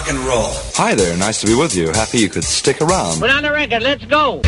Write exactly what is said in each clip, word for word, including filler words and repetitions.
rock and roll. Hi there, nice to be with you. Happy you could stick around. Put on the record, let's go.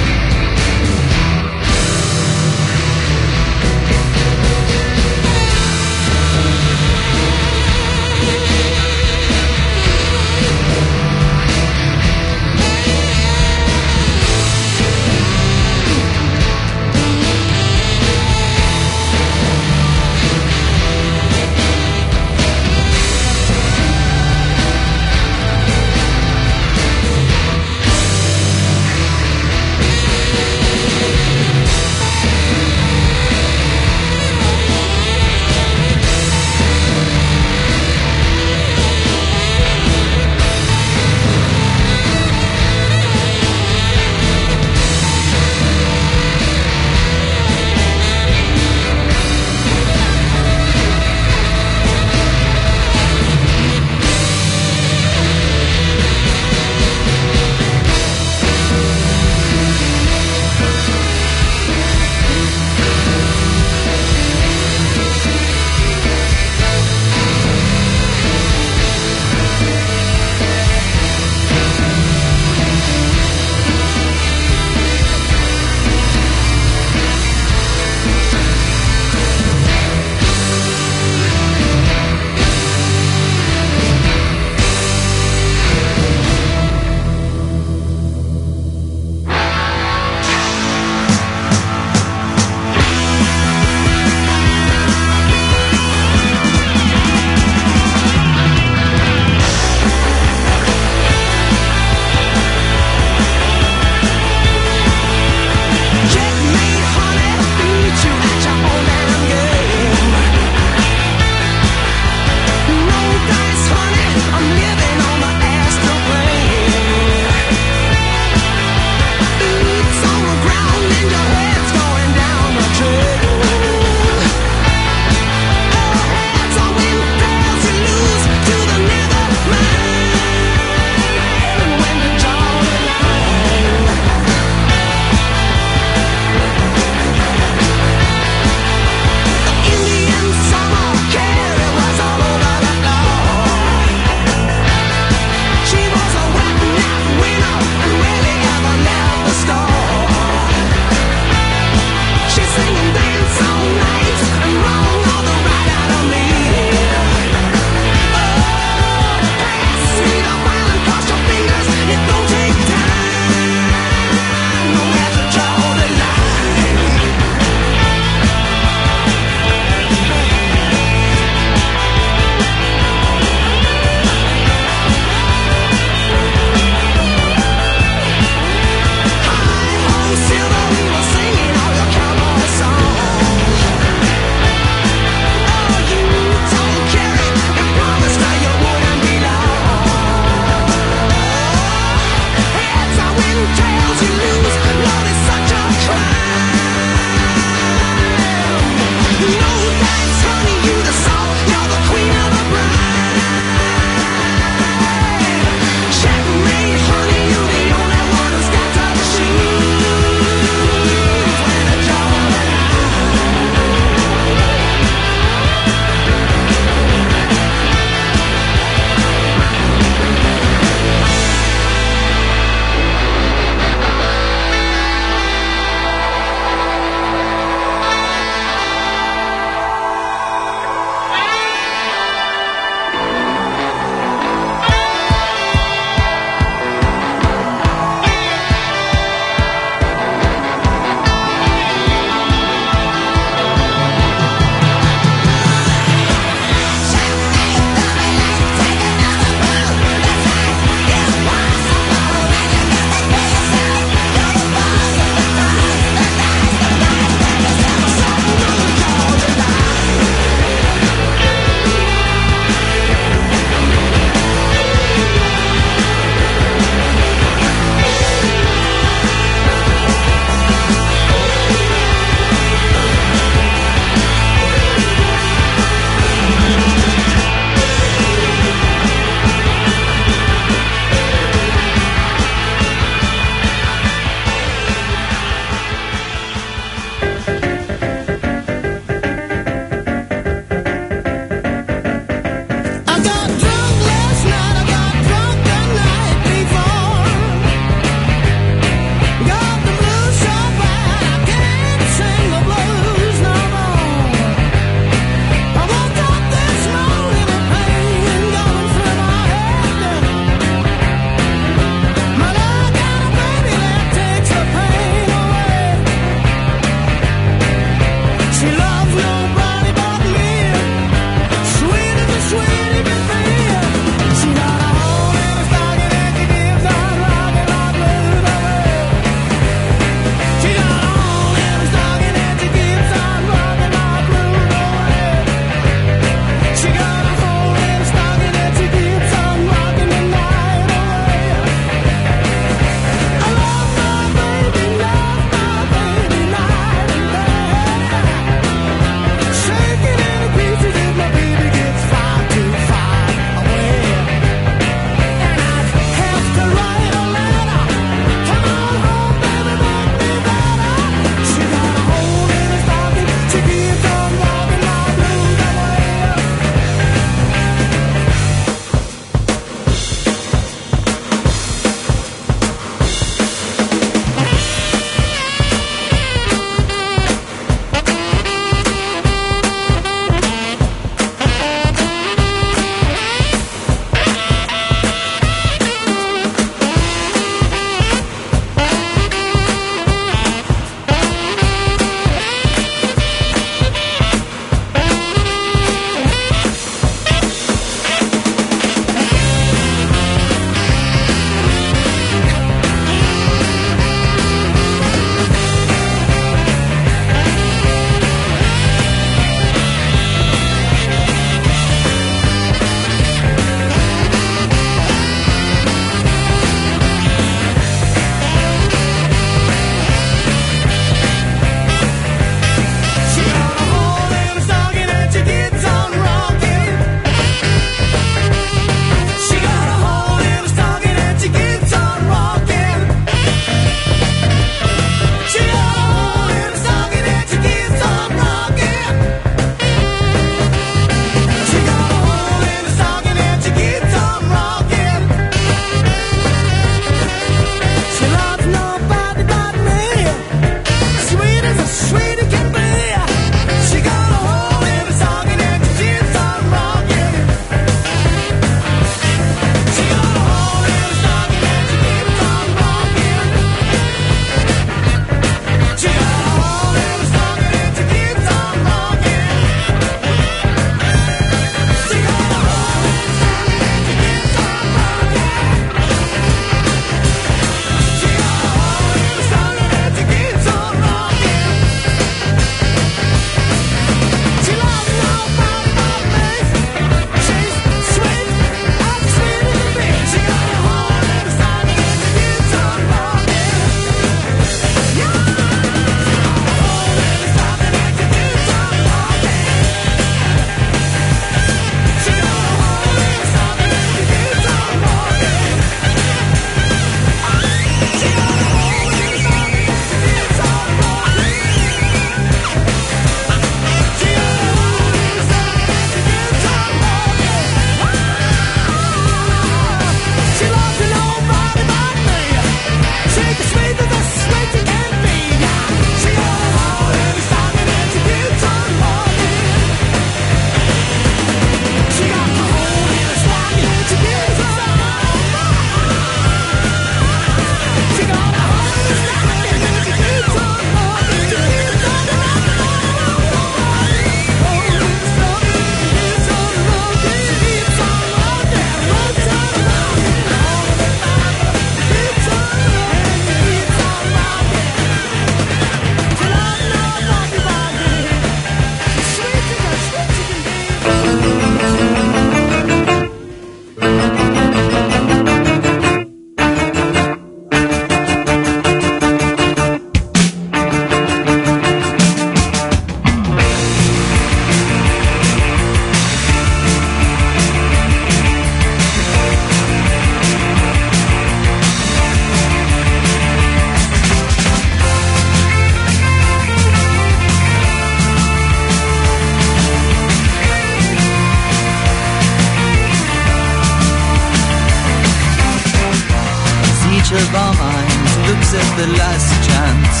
our minds looks at the last chance.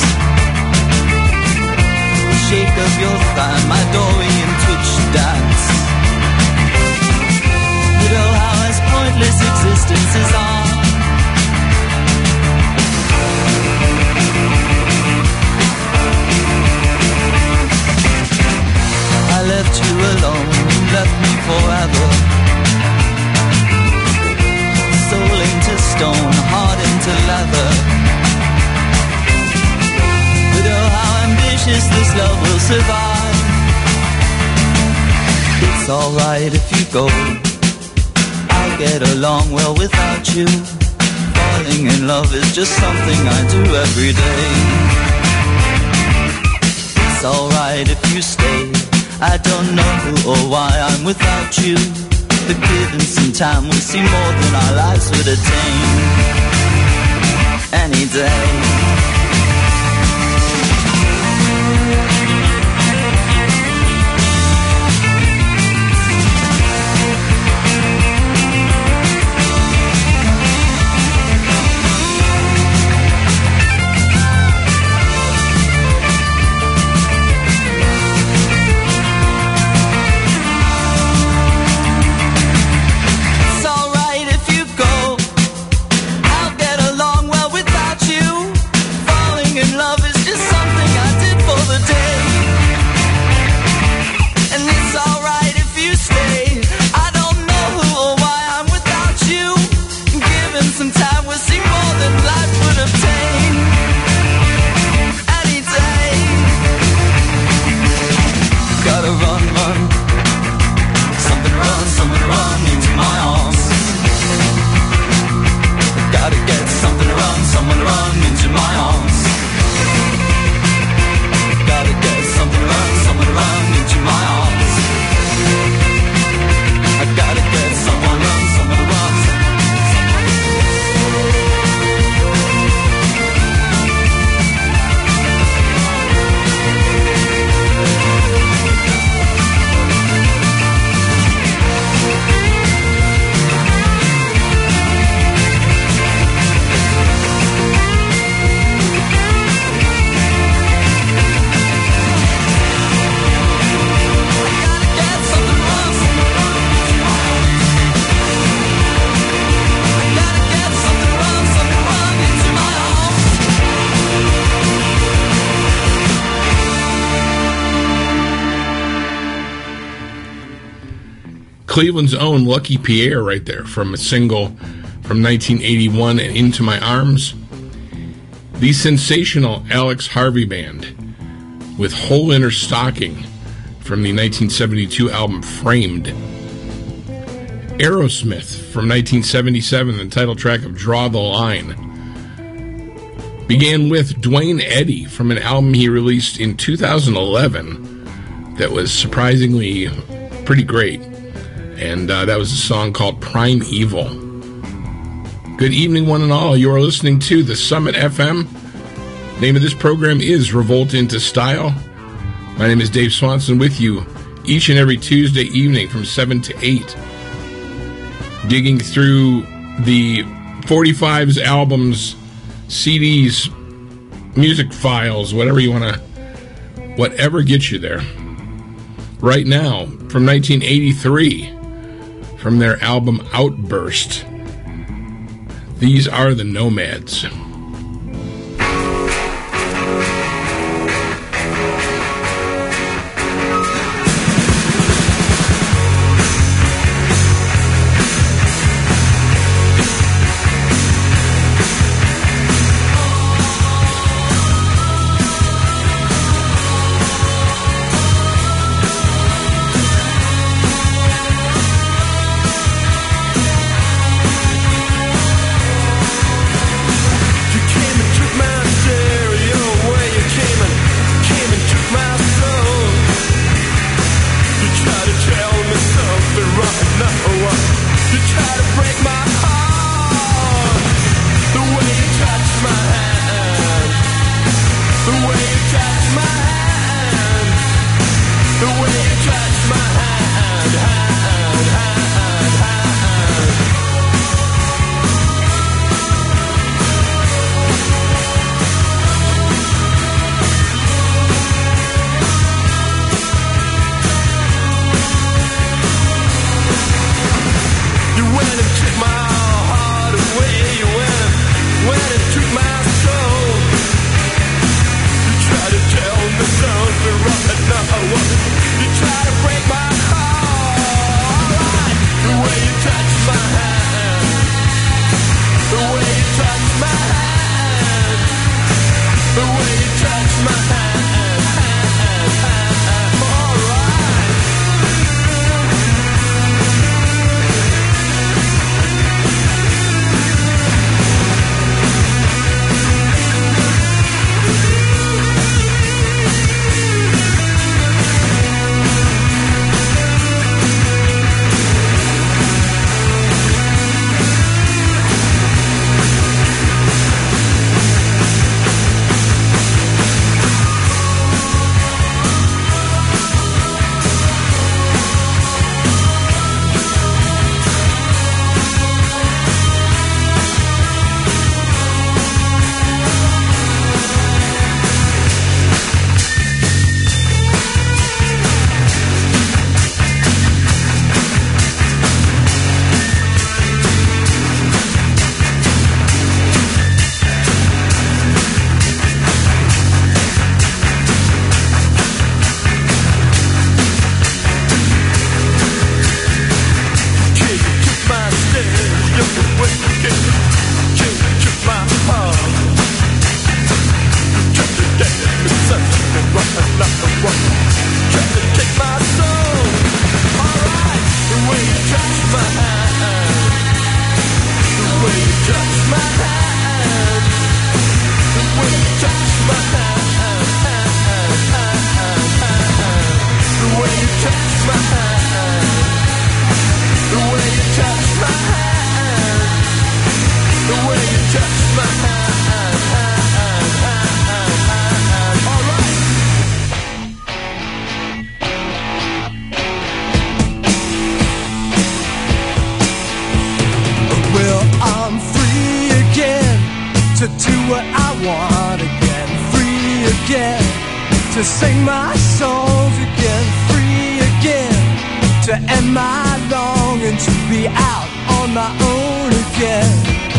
The shake of your thigh, my Dorian twitch dance. But oh, how as pointless existences are. I left you alone, you left me forever. Soul into stone, heart into leather. But oh, how ambitious this love will survive. It's alright if you go, I'll get along well without you. Falling in love is just something I do every day. It's alright if you stay, I don't know who or why I'm without you. But given some time we'll see more than our lives would attain. Any day. Cleveland's own Lucky Pierre right there from a single from nineteen eighty-one and Into My Arms. The sensational Alex Harvey Band with Hole in Her Stocking from the nineteen seventy-two album Framed. Aerosmith from nineteen seventy-seven, the title track of Draw the Line. Began with Dwayne Eddy from an album he released in two thousand eleven that was surprisingly pretty great. And uh, that was a song called Prime Evil. Good evening, one and all. You are listening to the Summit F M. Name of this program is Revolt into Style. My name is Dave Swanson with you each and every Tuesday evening from seven to eight. Digging through the forty-fives, albums, C Ds, music files, whatever you want to, whatever gets you there. Right now, from nineteen eighty-three, from their album Outburst, these are the Nomads. To sing my songs again, free again, to end my longing to be out on my own again.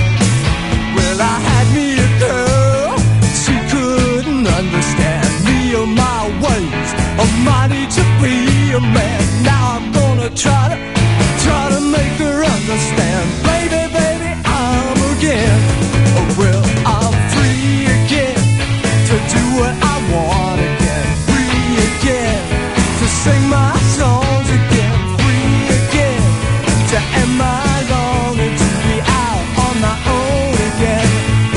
Well, I had me a girl, she couldn't understand me or my ways, or my need to be a man. Now I'm gonna try to, try to make her understand. Baby, baby, I'm again. Oh, well, I'm free again, to do what I want again. To sing my songs again, free again, to end my longing to be out on my own again.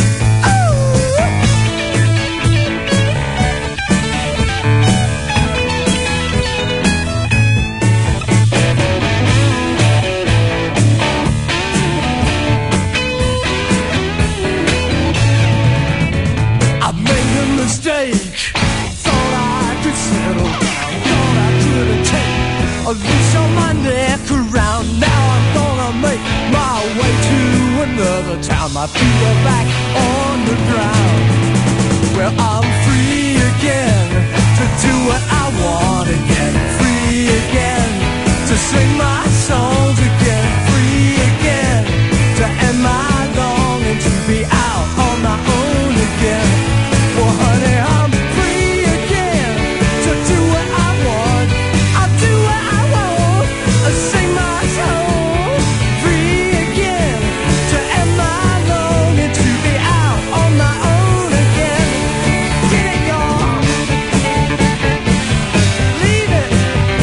I made a mistake, thought I could settle down, thought I could take a leash on my neck around. Now I'm gonna make my way to another town. My feet are back on the ground. Well, I'm free again, to do what I want again. Free again, to sing my songs again. Free again, to end my longing to be out on my own again. Well, honey, I'm free again, to do what I want. I'll do what I want, I'll sing my song. Free again, to end my longing to be out on my own again. Get it, y'all. Leave it.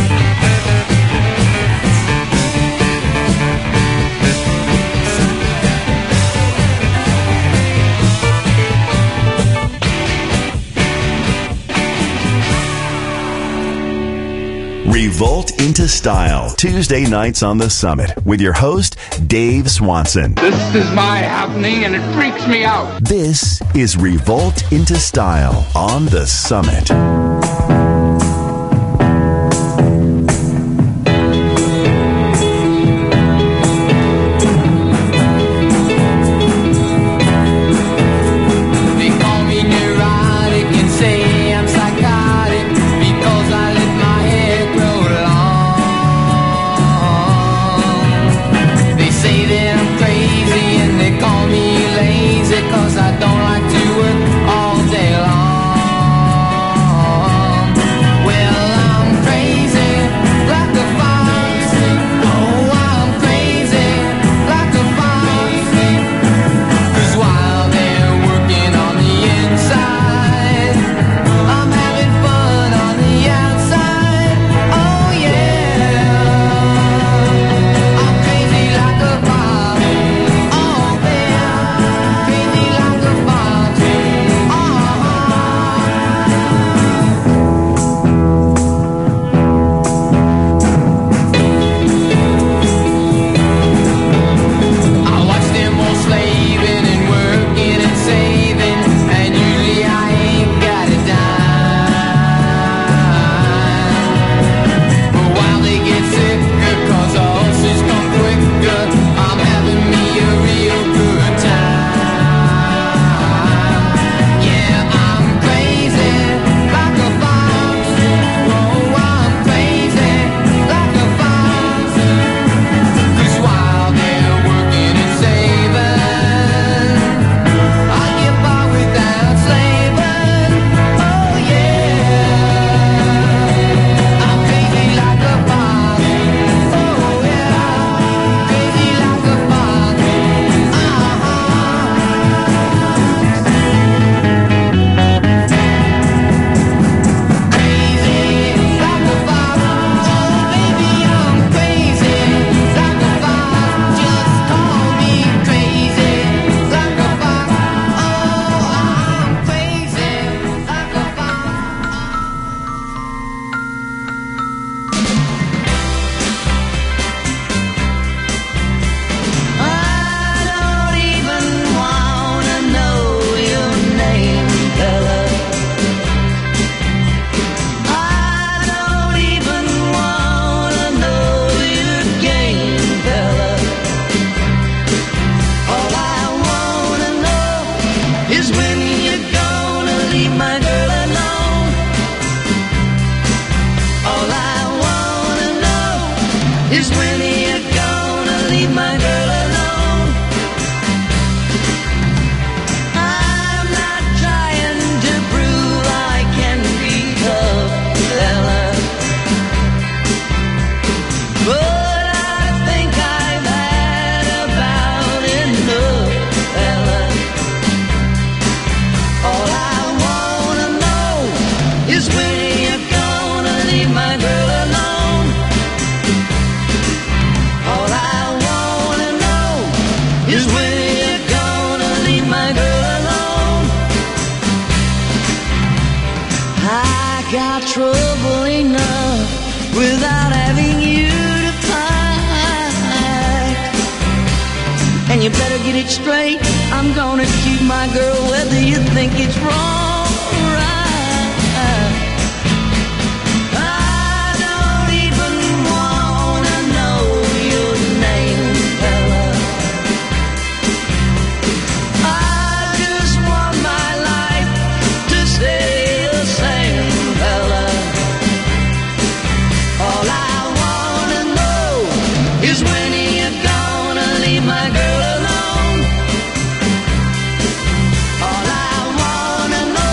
Revolt into Style, Tuesday nights on The Summit, with your host, Dave Swanson. This is my happening, and it freaks me out. This is Revolt into Style on The Summit. They call me neurotic and say I'm psychotic because I let my hair grow long. They say that I'm crazy and they call me lazy cause I don't like to work all day long. is when you're gonna leave my girl alone. I'm not trying to prove I can be tough, fella, but I think I've had about enough, fella. All I wanna know is when you're gonna leave my girl alone. All I wanna know is when you're gonna leave my girl alone. I got trouble enough without having you to fight. And you better get it straight, I'm gonna keep my girl whether you think it's wrong or right. I don't even wanna know your name, fella. I just want my life to stay the same, fella. All I wanna know is when you're gonna leave my girl alone. All I wanna know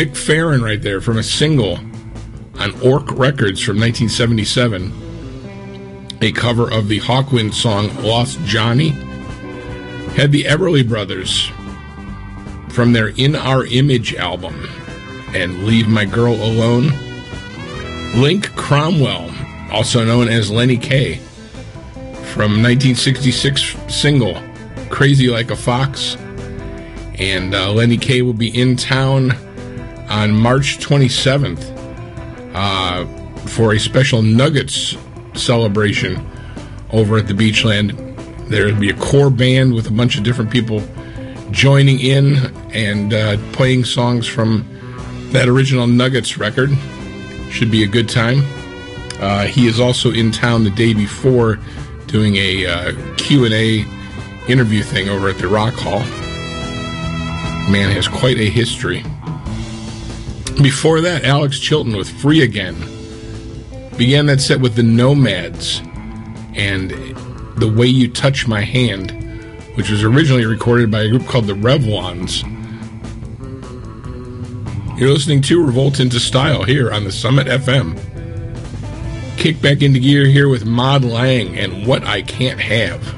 Mick Farron right there from a single on Orc Records from nineteen seventy-seven, a cover of the Hawkwind song Lost Johnny. Had the Everly Brothers from their In Our Image album and Leave My Girl Alone. Link Cromwell, also known as Lenny Kaye, from nineteen sixty-six single Crazy Like a Fox. And uh, Lenny Kaye will be in town on March twenty-seventh uh, for a special Nuggets celebration over at the Beachland. There will be a core band with a bunch of different people joining in and uh, playing songs from that original Nuggets record. Should be a good time. Uh, he is also in town the day before doing a uh, Q and A interview thing over at the Rock Hall. Man has quite a history. Before that, Alex Chilton with Free Again. Began that set with the Nomads and The Way You Touch My Hand, which was originally recorded by a group called the Revlons. You're listening to Revolt into Style here on the Summit F M. Kick back into gear here with Mod Lang and What I Can't Have.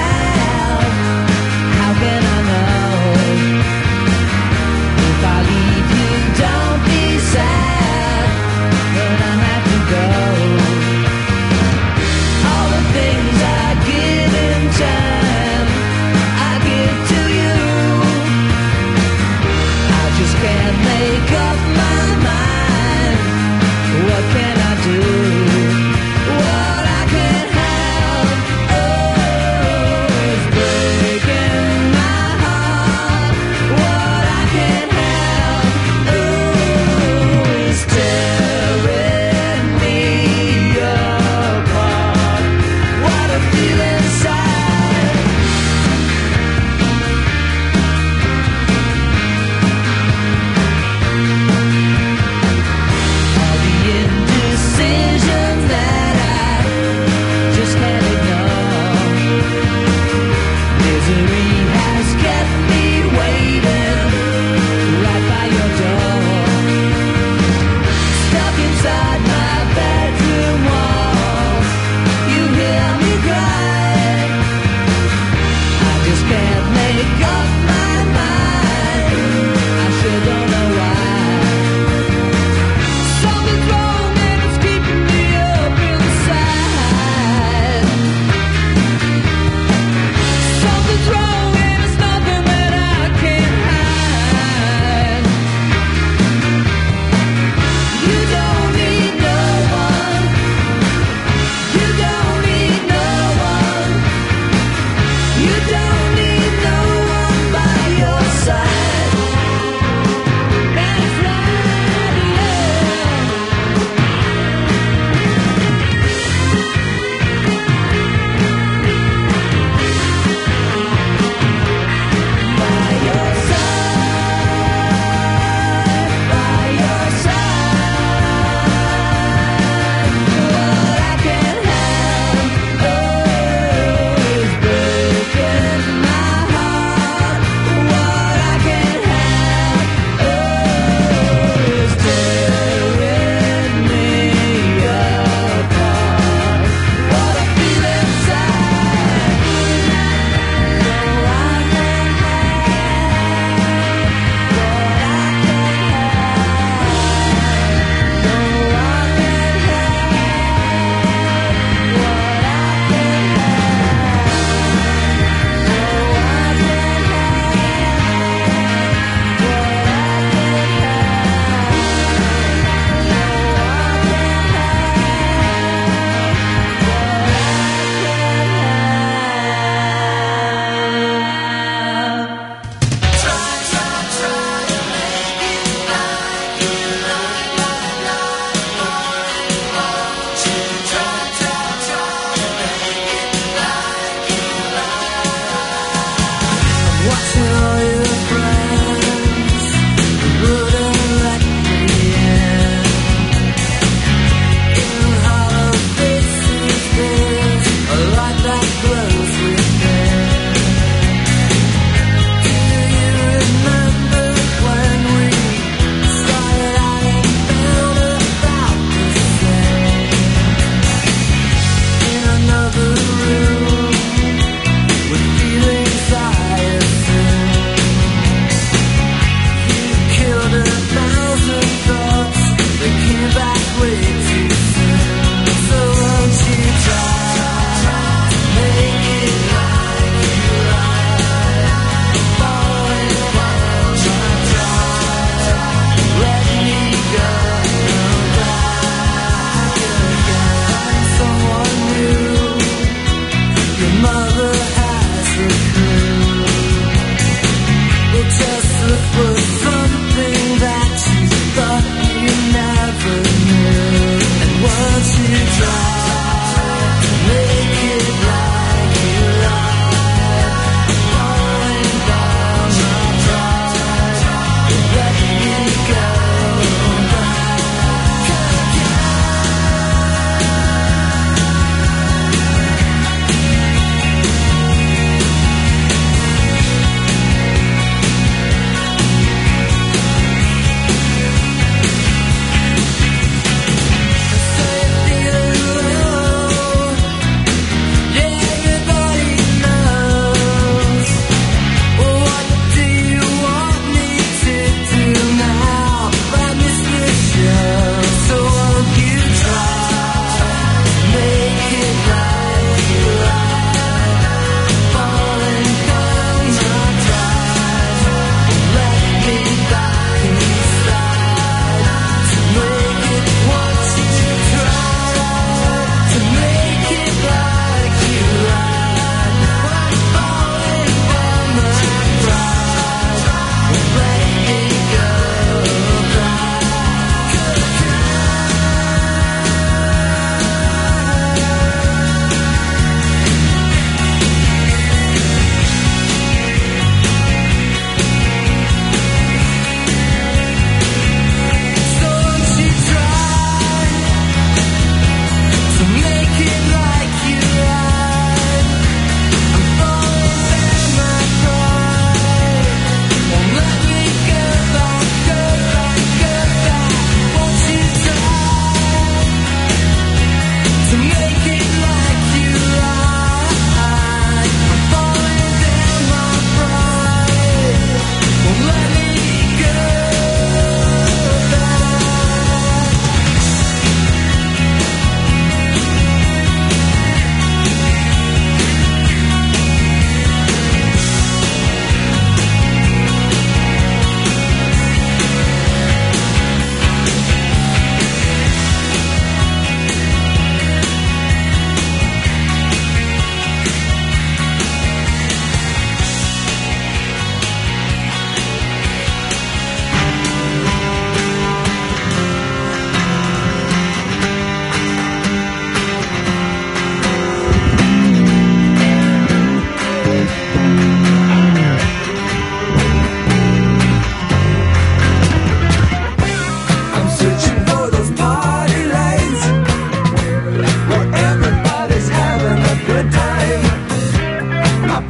If I leave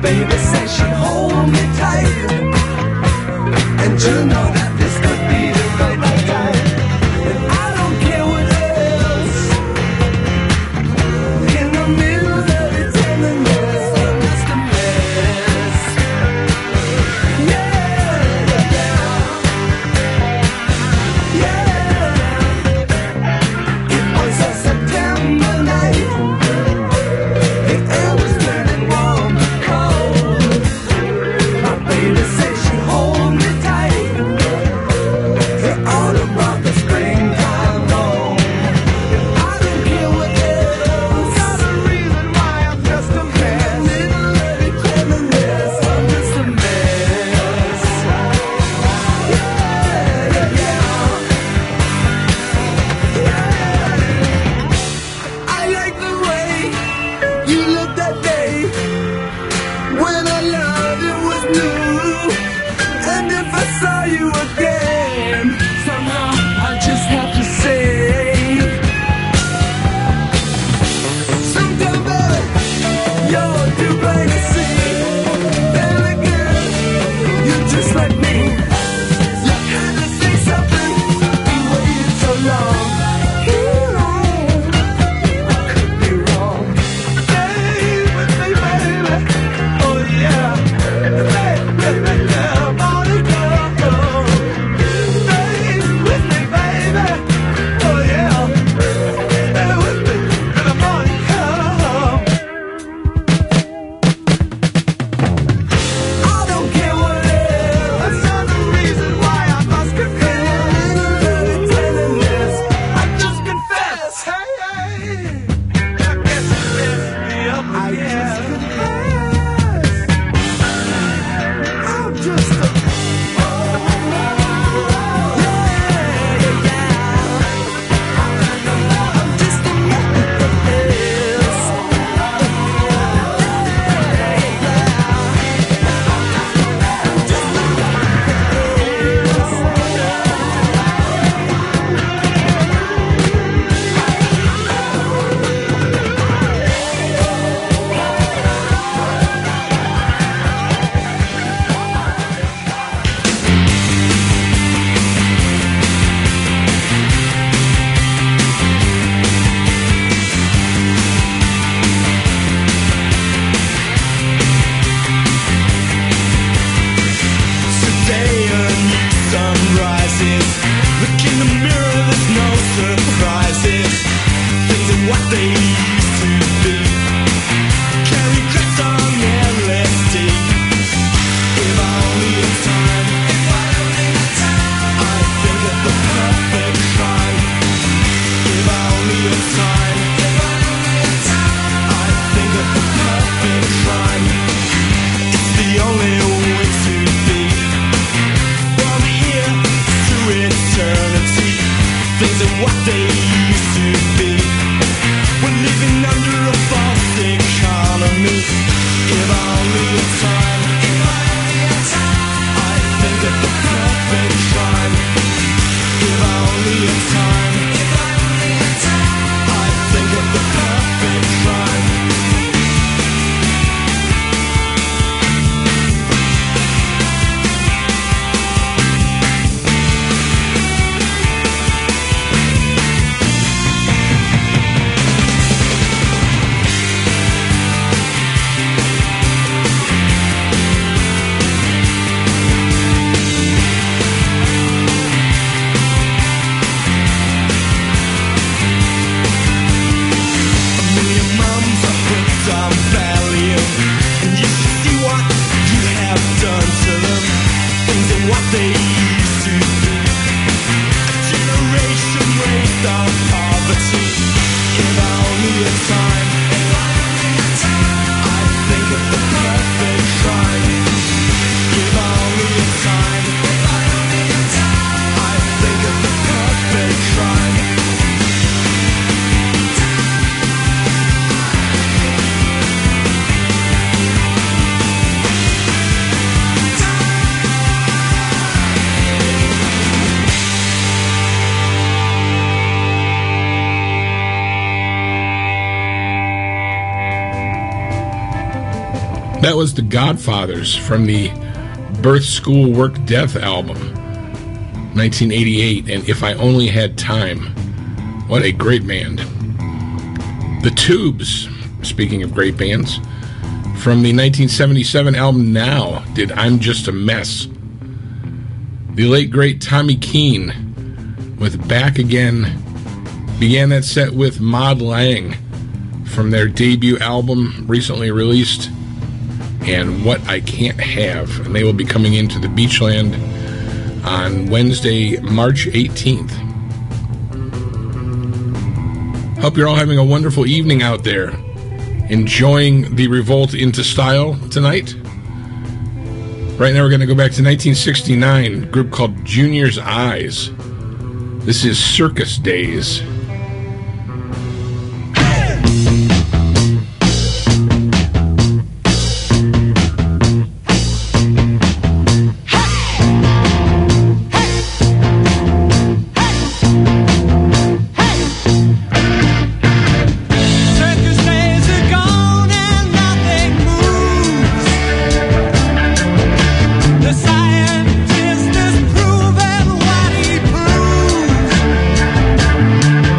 baby said she'd hold me tight, and you know that this could be the right time. And I don't care what else in the middle of the tenderness, I'm just a mess. Yeah, yeah, yeah. It was a September night. The air was turning warm and cold. My baby said she'd hold me tight. The autumn brought the springtime home. I don't care what else. Got a reason why I'm just a mess. Middle of the tenderness, I'm just a mess. Yeah, yeah, yeah. I like the way you looked that day when our love it was new. And if I saw you again, somehow I just have to say, sometime, baby, you're too plain to see. Then again, you're just like me. You had to say something. You waited so long. Here I am. I could be wrong. Stay with me, baby. Oh yeah. Stay with me, girl. Body girl. Stay with me, baby. Oh yeah. Stay with me till the morning comes. That was the Godfathers from the Birth, School, Work, Death album, nineteen eighty-eight, and If I Only Had Time. What a great band. The Tubes, speaking of great bands, from the nineteen seventy-seven album Now, did I'm Just a Mess. The late, great Tommy Keene with Back Again began that set with Maud Lang from their debut album recently released, and What I Can't Have. And they will be coming into the Beachland on Wednesday, March eighteenth. Hope you're all having a wonderful evening out there, enjoying the Revolt into Style tonight. Right now we're going to go back to nineteen sixty-nine, a group called Junior's Eyes. This is Circus Days. Scientist is proving what he proves.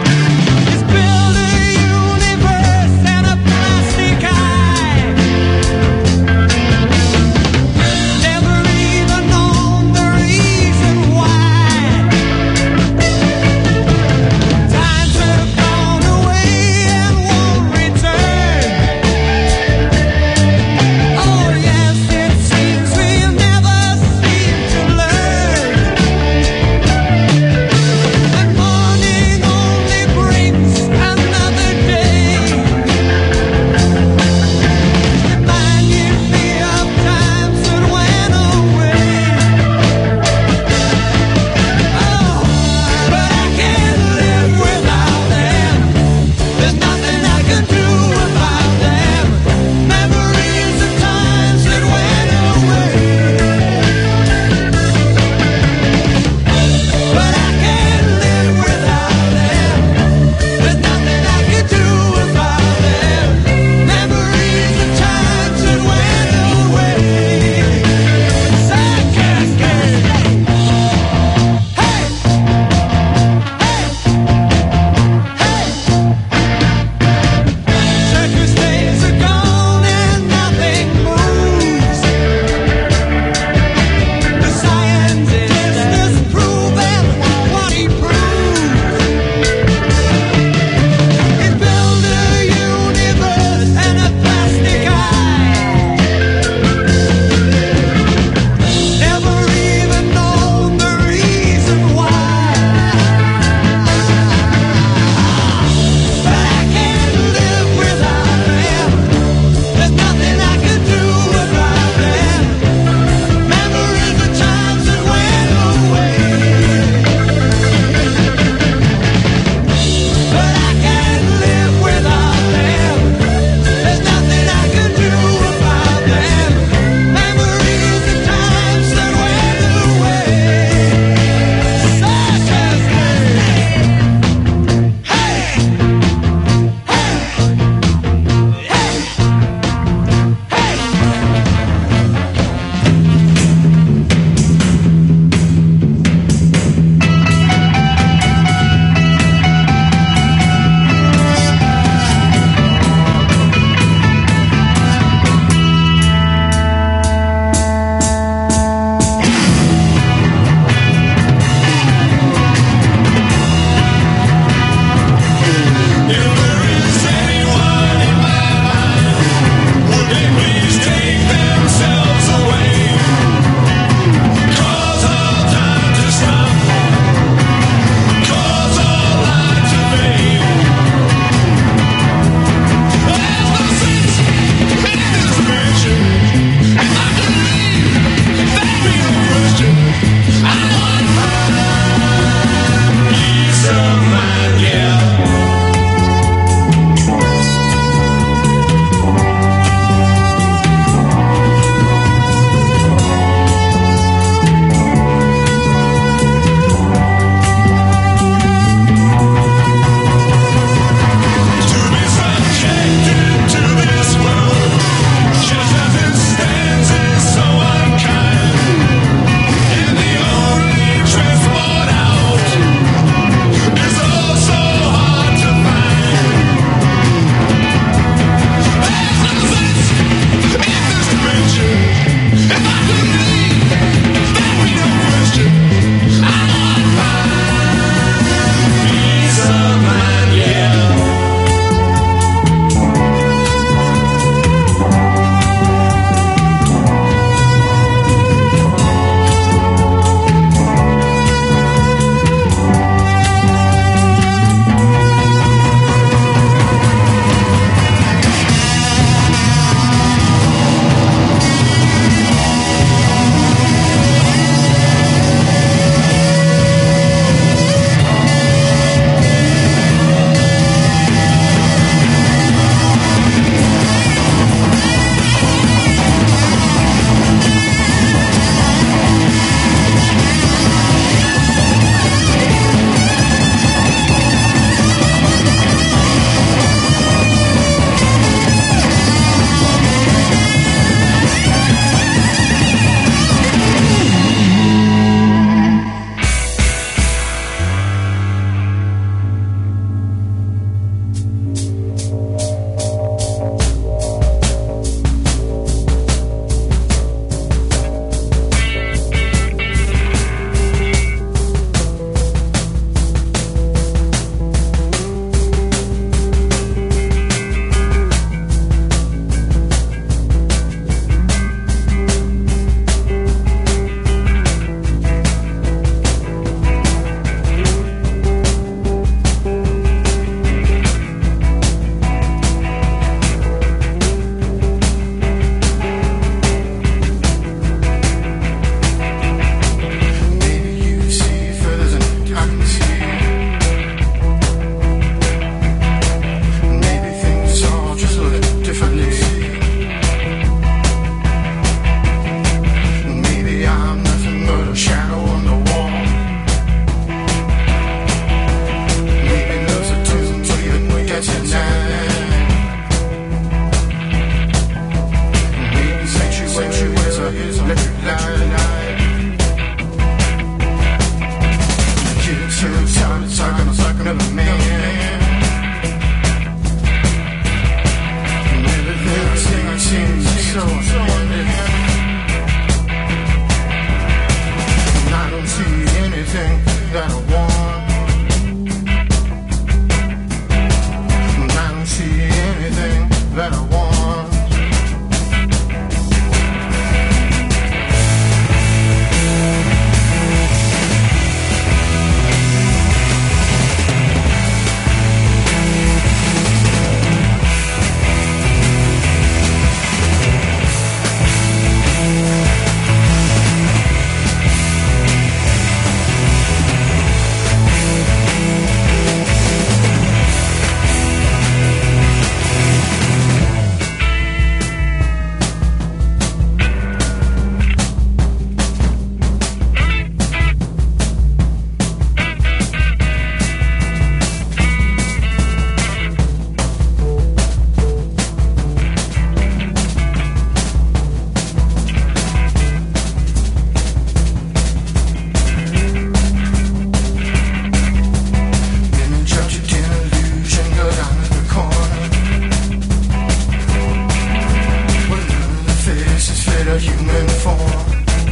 a human form.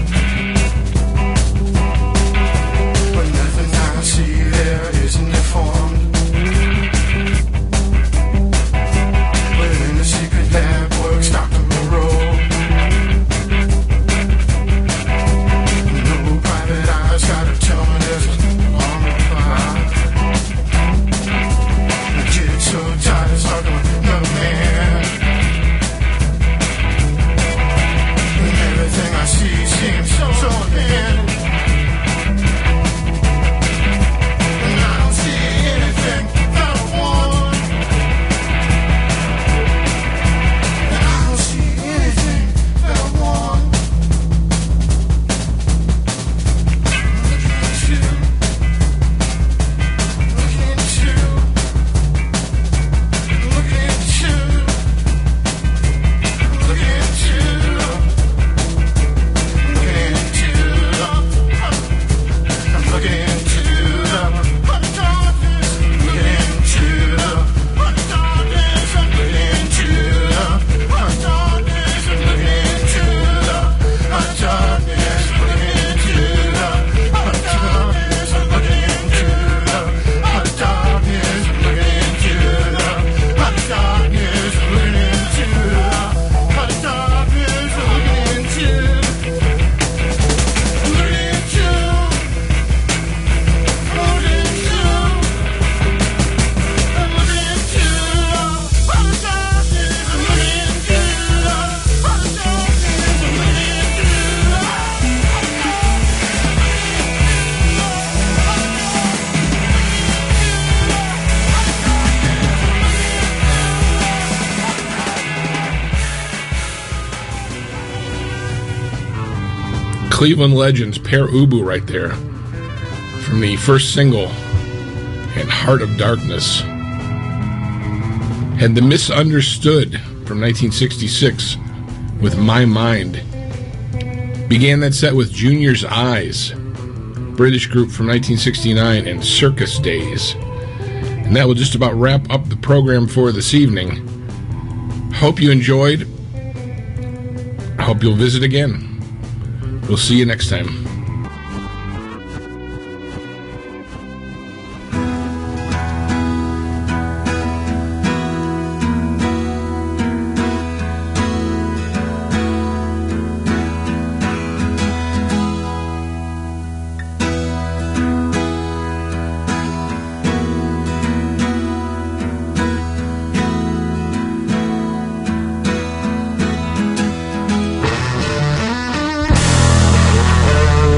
But nothing I see there isn't deformed. But in the secret lab works Doctor Moreau. No private eyes gotta tell me there's a long reply. The kid's so tired of talking with no man. And everything I see seems so, so abandoned. And I don't see anything that I want. And I don't see anything that I want. Looking into, looking into, looking into, looking into, I'm looking into the darkness, looking into the darkness, I'm looking into the darkness, I'm looking into the darkness, looking into the darkness, I'm looking into the darkness, I'm looking into the darkness, I'm looking into the darkness, I'm looking into, looking into, looking into, I'm looking into the darkness, I'm looking into the darkness, I'm looking into Cleveland Legends, Pere Ubu right there, from the first single, and Heart of Darkness. And The Misunderstood from nineteen sixty-six with My Mind. Began that set with Junior's Eyes, British group from nineteen sixty-nine, and Circus Days. And that will just about wrap up the program for this evening. Hope you enjoyed. I hope you'll visit again. We'll see you next time. the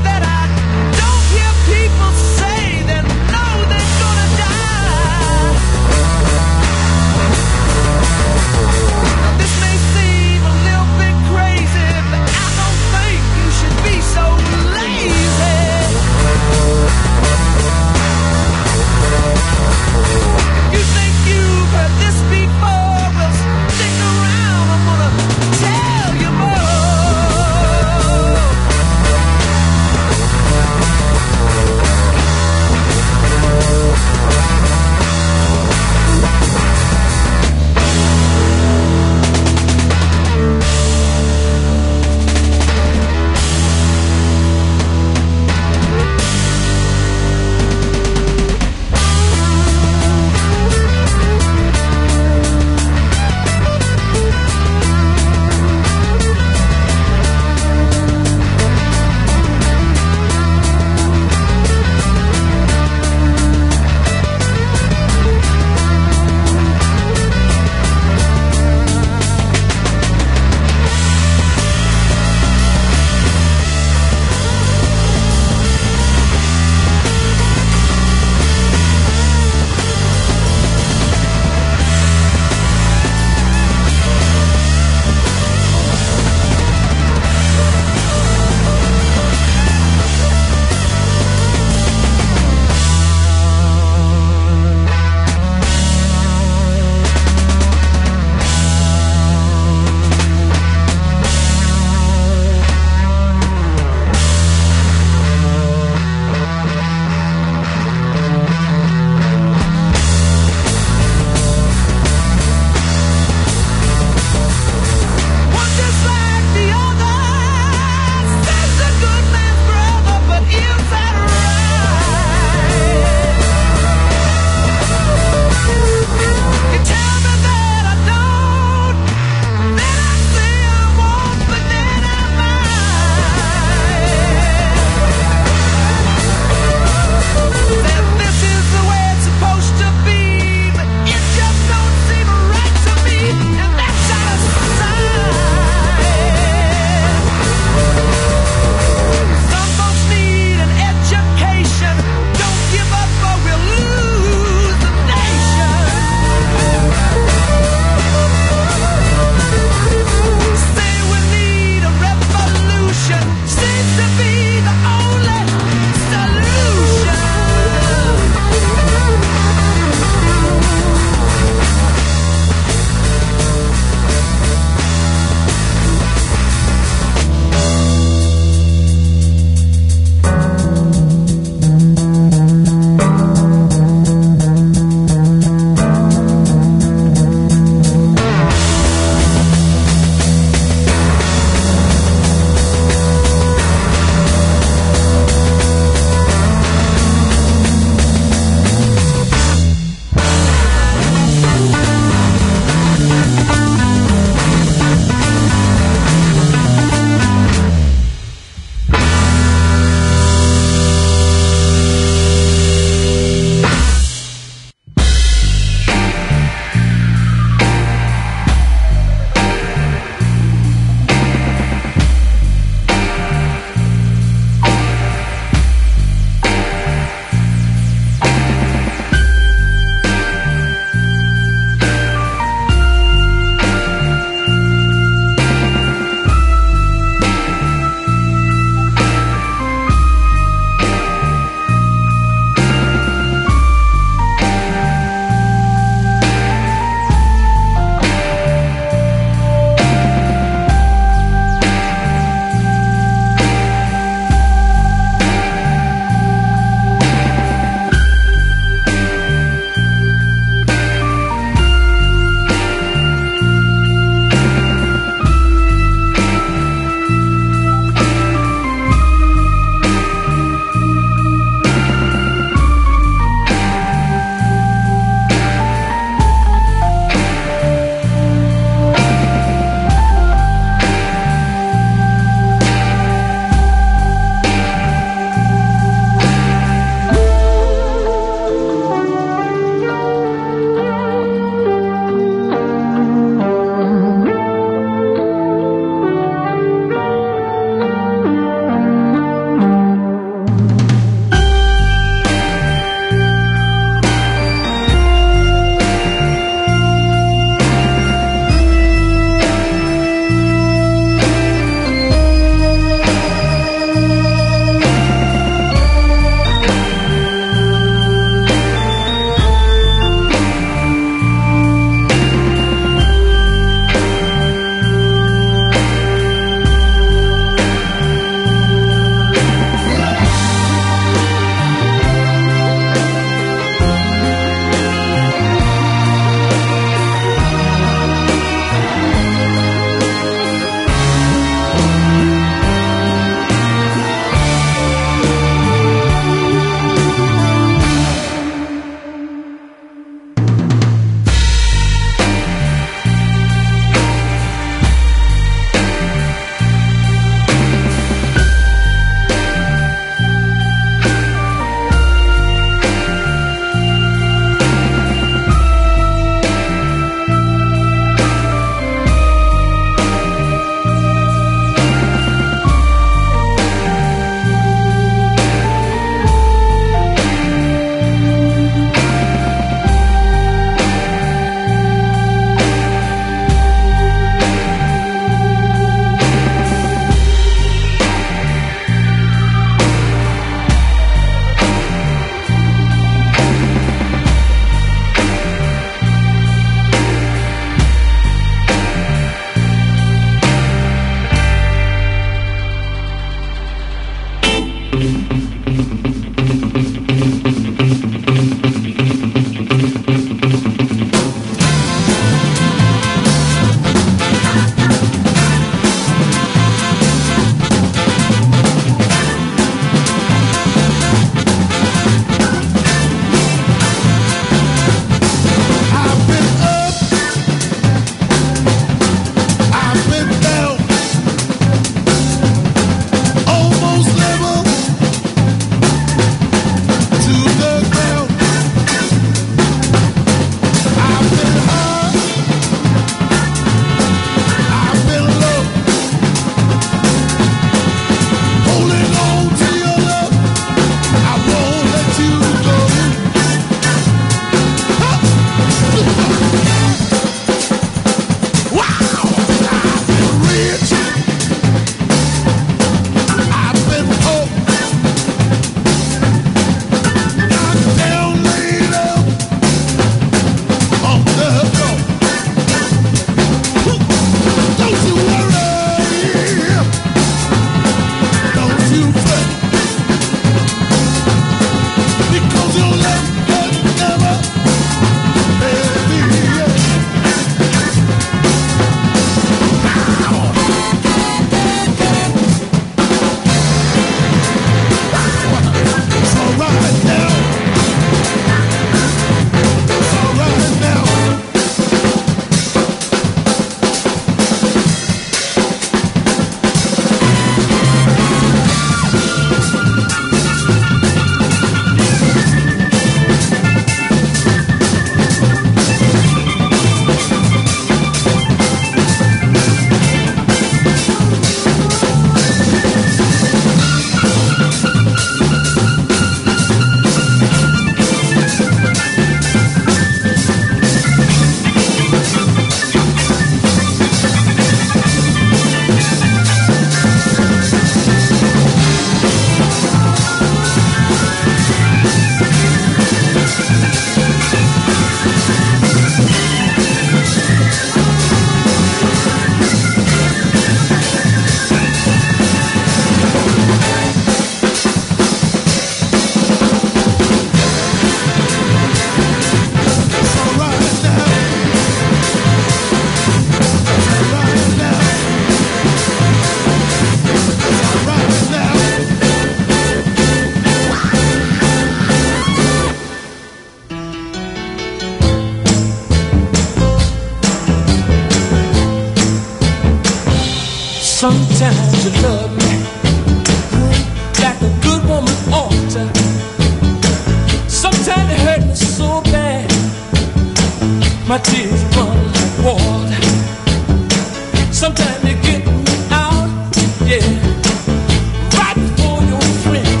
Sometimes you love me like a good woman ought to. Sometimes you hurt me so bad, my tears run like water. Sometimes you get me out, yeah, right before your friends.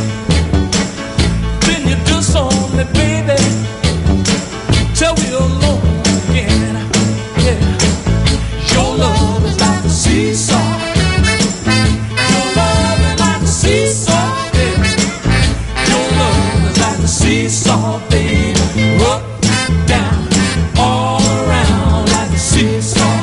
Then you do something, baby, till we're alone again. Yeah, your love is like a seesaw. Your love is like a seesaw, yeah. Your love is like a seesaw, baby. Up, down, all around like a seesaw.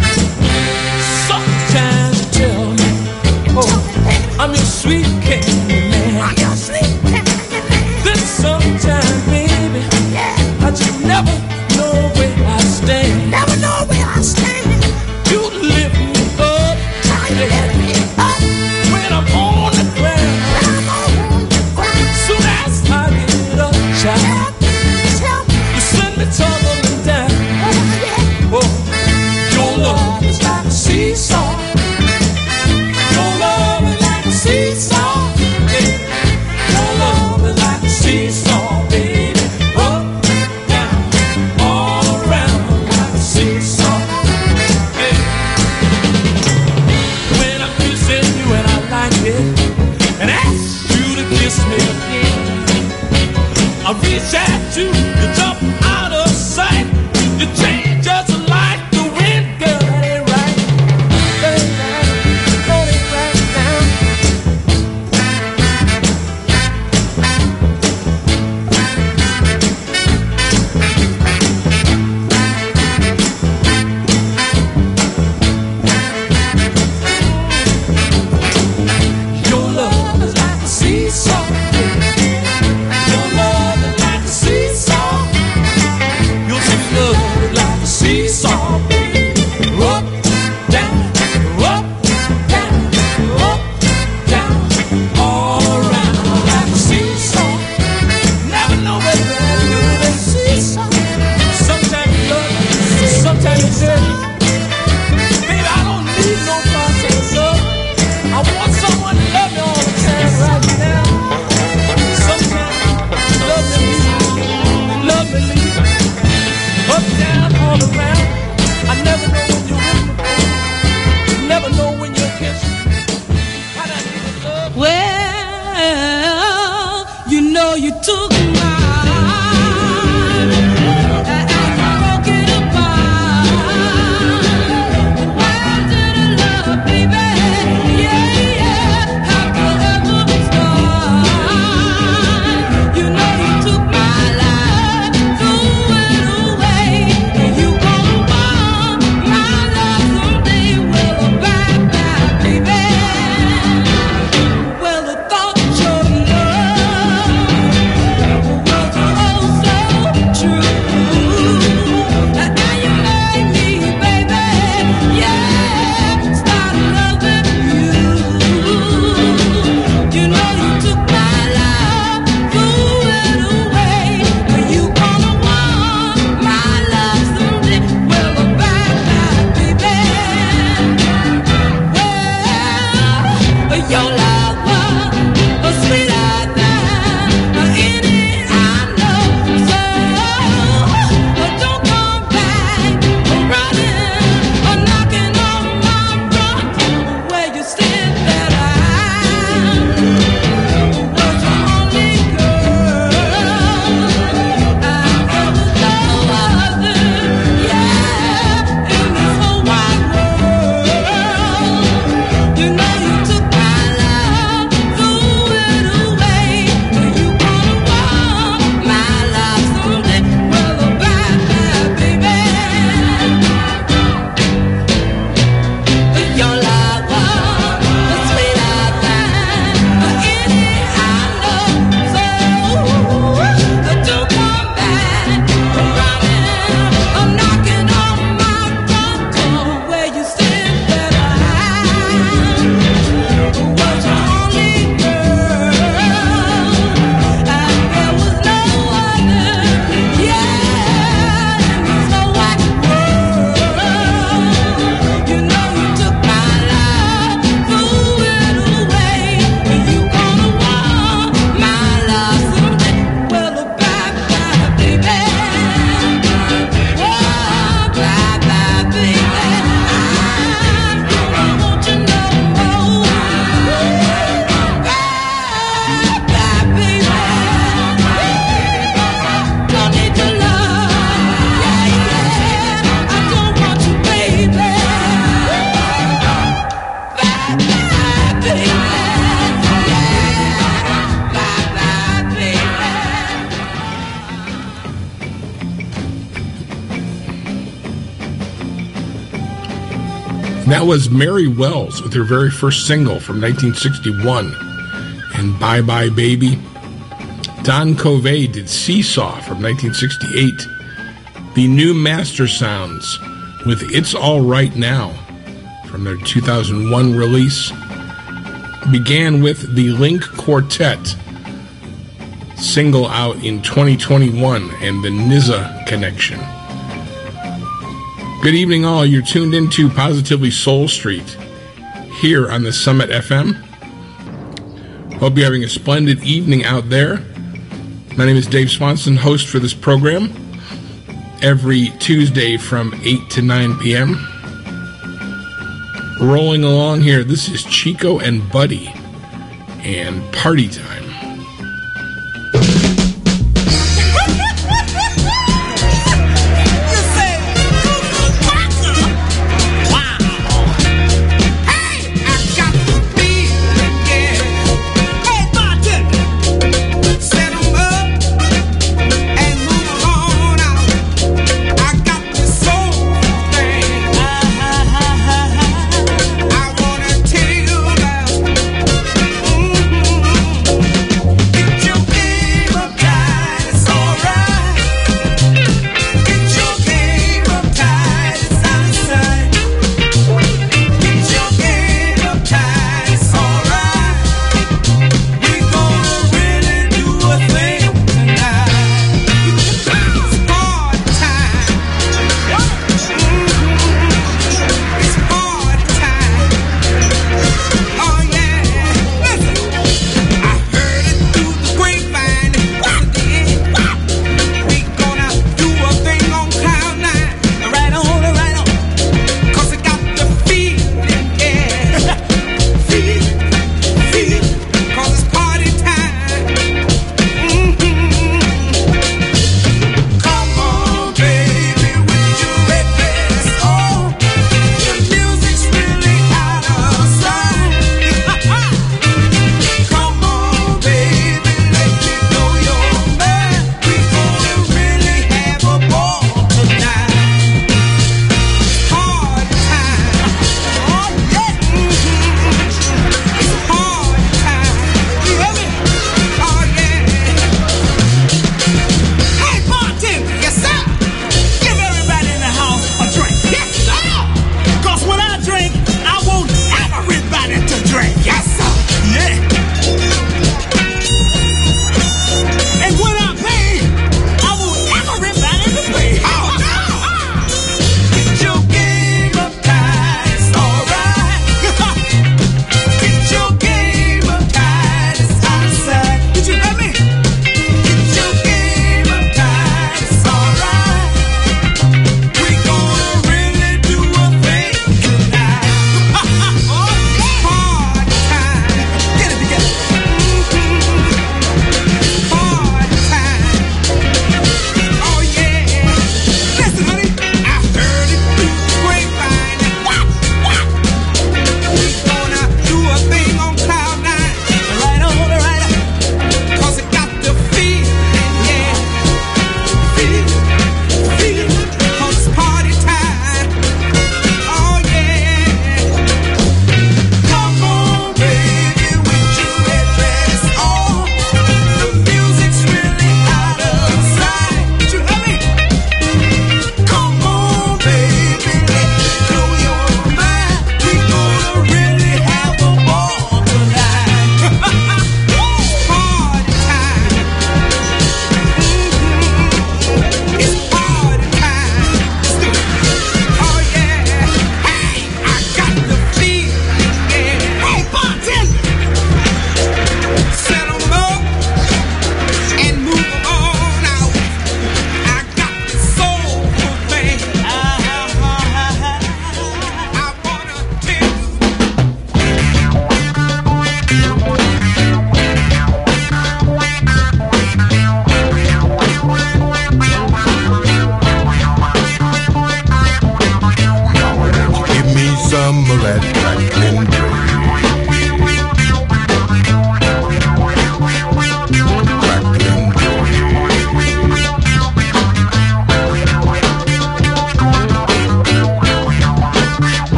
Sometimes you tell me, oh, I'm your sweet candy man. I'm your sweet candy man. Then sometimes, baby, I just never know where I stand. Never know where I stand. You lift me up, you lift me up when I'm on the ground. When I'm on the ground. Soon as I get up, child, you send me tumbling down. Oh, your love is like a seesaw. Your love is like a seesaw. Yeah. Your love is like a seesaw, baby. Up, down, all around like a seesaw. Yeah. When I'm kissing you and I like it, and ask you to kiss me again, I reach at you, you jump out of sight. You change just like the wind, girl. That ain't right. That ain't right. That ain't right now. Your love is like a seesaw. Your love is like a seesaw. Your sweet love is like a seesaw, baby. Up, down, up, down, up, down, all around like a seesaw. Never know where you're doing a seesaw. Sometimes you love me, sometimes you hurt me. Baby, I don't need no process love. I want someone to love me all the time right now. Sometimes you love me, love me, leave me. Up, down, all around. I never know when you're with me. Never know when you're kissing. How that nigga love me. Well, you know you took my heart and you broke it apart. Why did I love, baby? Yeah, yeah. How could ever start? You know you took my life, threw it away, and you gon' want my love someday. Well, bye bye, baby. Well, the thought of your love That was Mary Wells with her very first single from nineteen sixty-one, and Bye Bye Baby. Don Covey did Seesaw from nineteen sixty-eight. The New Master Sounds with It's All Right Now from their two thousand one release. Began with the Link Quartet, single out in twenty twenty-one, and the N Z A Connection. Good evening, all. You're tuned into Positively Soul Street here on the Summit F M. Hope you're having a splendid evening out there. My name is Dave Swanson, host for this program, every Tuesday from eight to nine p.m. Rolling along here, this is Chico and Buddy and Party Time. I wanna tell you about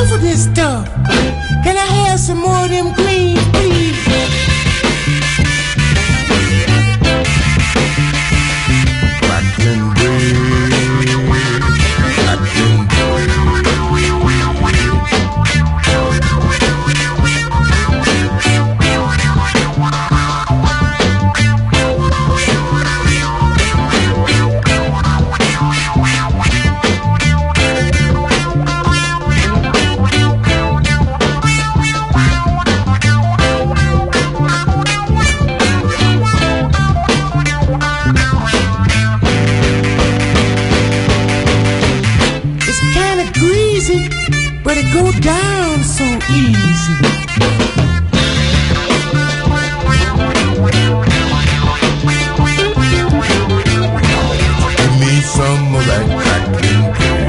enough of this stuff. Can I have some more of them greens, please? Crackling bread, crackling but it go down so easy. Give me some of that crackling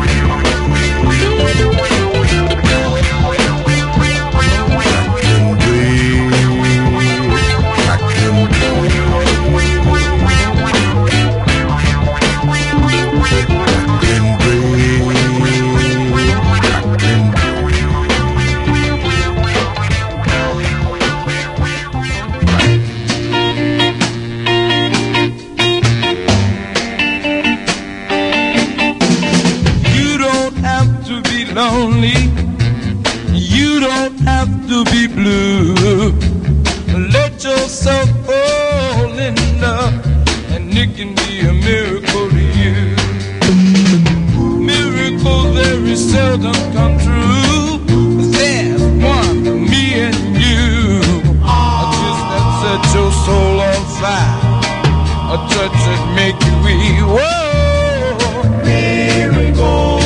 lonely, you don't have to be blue. Let yourself fall in love, and it can be a miracle to you. Miracles very seldom come true, but there's one for me and you. A kiss that set your soul on fire, a touch that make you weak. Whoa, miracle.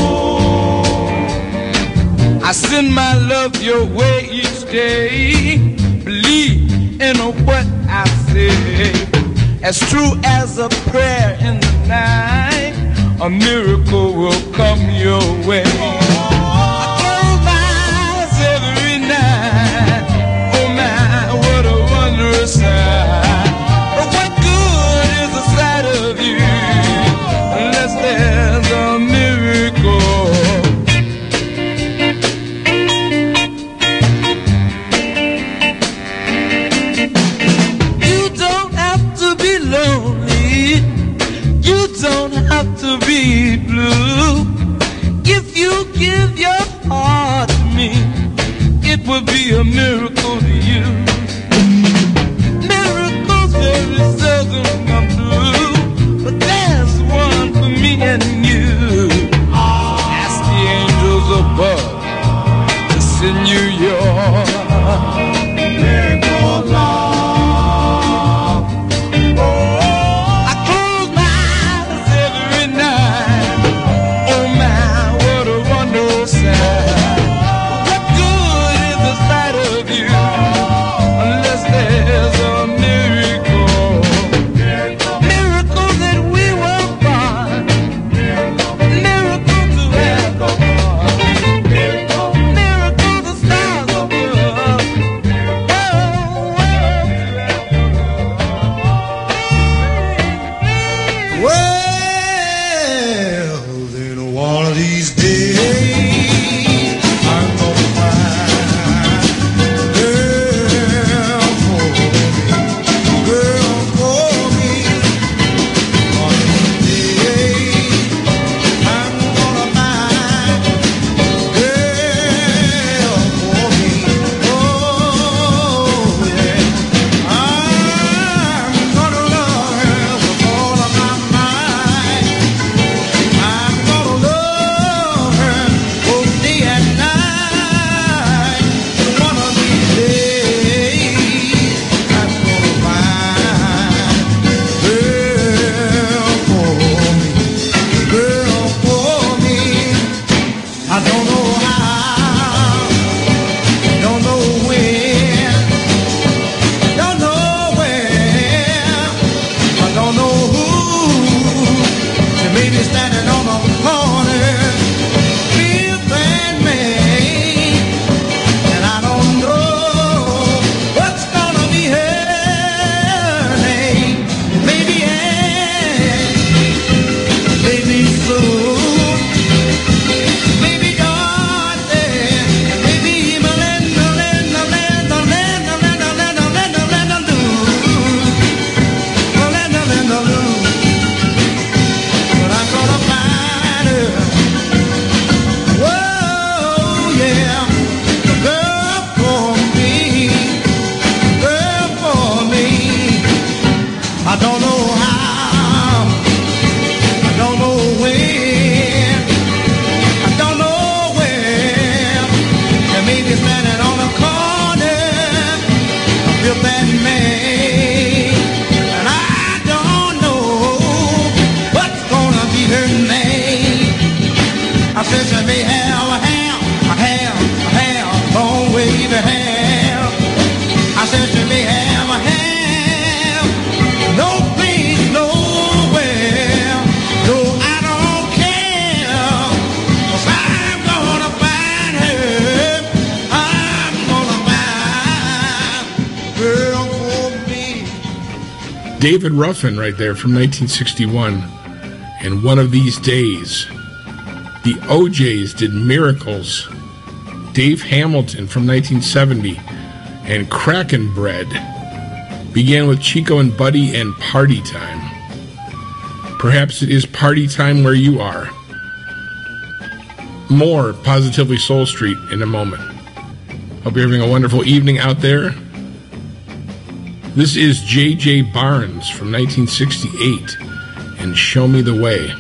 I send my love your way each day. Believe in what I say. As true as a prayer in the night, a miracle will come your way. I close my eyes every night. Oh my, what a wondrous sight. But what good is the sight of you unless there's a miracle? To be blue, if you give your heart to me, it will be a miracle to you. Miracles very seldom come true, but there's one for me and you. Ask the angels above to send you your miracle love. David Ruffin right there from nineteen sixty-one. And One of These Days. The O Js did Miracles. Dave Hamilton from nineteen seventy. And Kraken Bread began with Chico and Buddy and Party Time. Perhaps it is party time where you are. More Positively Soul Street in a moment. Hope you're having a wonderful evening out there. This is J J Barnes from nineteen sixty-eight and Show Me the Way.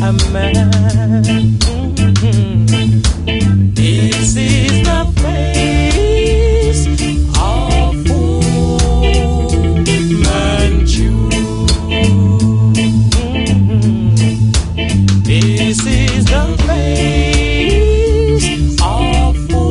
a man. Mm-hmm. This is the face of Fu Manchu. Mm-hmm. This is the face of Fu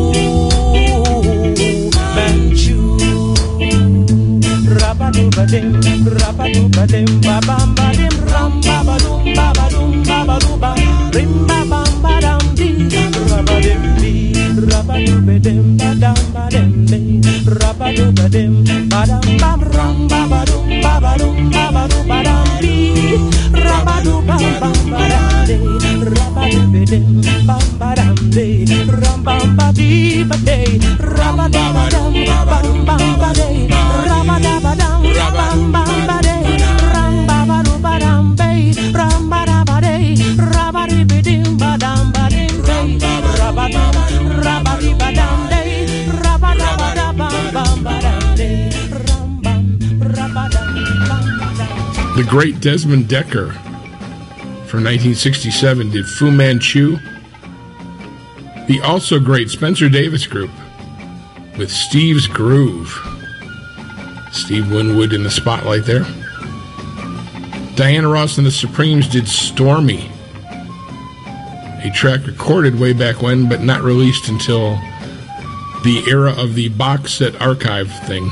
Manchu. Rabba-dubba-dim, rabba-dubba-dim, ba-bam-ba-dim, ram-ba-ba-dum, ba-ba-dum, ba-ba-dum-ba, rim-ba-bam-ba-dam-dee, rabba-dim-dee, rabba-dubba-dim, ba-dam-ba-dim-dee, rabba-dubba-dim, ba-dam-bam, ram-ba-ba-dum, ba-ba-dum, ba-ba-dum-ba-dam-dee, rabba-dubba-bam-ba-dam-dee, rabba-dubba-dim, bam-ba-dam-dee, ram-bam-ba-dee-ba-dee, rabba-dubba-dum, bam-bam-ba-dee, rabba-dubba-dum, bam-bam-ba-dee, ram-ba-ba-dum-ba-dam-dee, ram-ba-da-ba-dee, rabba-dee-ba-dim, ba-dam-ba-dim-dee, rabba-dum, rabba-dee-ba-dam-dee, rabba-da-ba-da-bam-bam-ba-dam-dee, ram-bam, rabba-dum-bam-ba-dam. The great Desmond Decker from nineteen sixty-seven did Fu Manchu. The also great Spencer Davis Group with Steve's Groove. Steve Winwood in the spotlight there. Diana Ross and the Supremes did Stormy, a track recorded way back when, but not released until the era of the box set archive thing.